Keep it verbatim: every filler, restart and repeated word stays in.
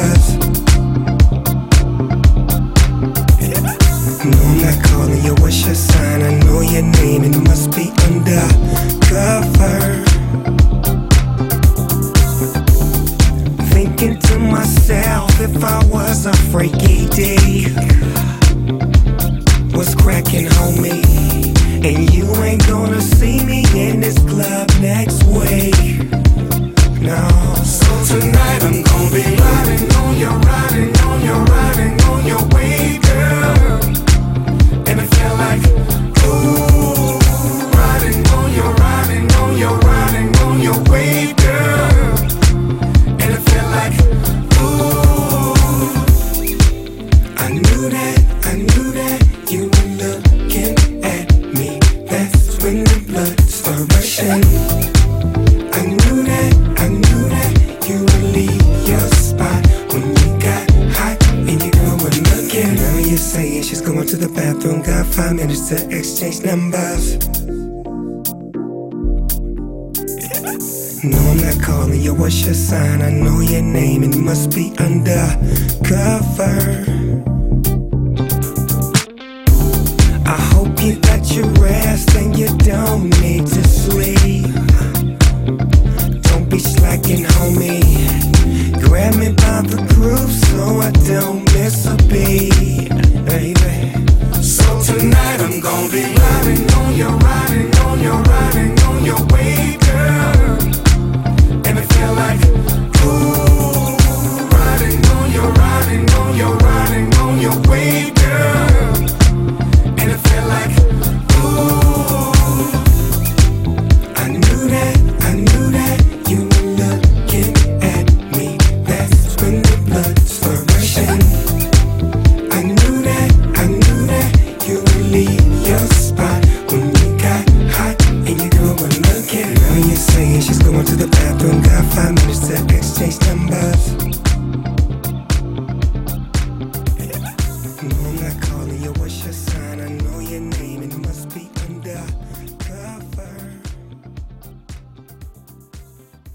numbers. No, I'm not calling you, what's your sign? I know your name, it must be undercover. Thinking to myself, if I was a freaky D, what's cracking, homie? And you ain't gonna see me in this club next week. No. So tonight I'm gonna be riding on your, riding on your, riding on your wave, girl. And I feel like, ooh, riding on your, riding on your, riding on your wave, girl. And I feel like, ooh, I knew that, I knew that you were looking at me. That's when the blood started rushing. I knew that, I knew that you would leave your spot when you got hot and your girl was looking. Now you're saying she's going to the bathroom, got five minutes to exchange numbers. No, I'm not calling you, what's your sign? I know your name, it must be undercover. I hope you got your rest and you don't need to sleep. Don't be slacking, homie. Grab me by the groove so I don't miss a beat, baby. So tonight I'm gonna be riding on your, riding on your, riding on your wave, girl. And I feel like, ooh, riding on your, riding on your, riding on your wave, girl. And I feel like, ooh, I knew that, I knew that you were looking at me. That's when the blood started rushing. I knew that, I knew that you would leave your spot when you got hot and your girl was looking. Now you're saying she's going to the bathroom, got five minutes to exchange numbers.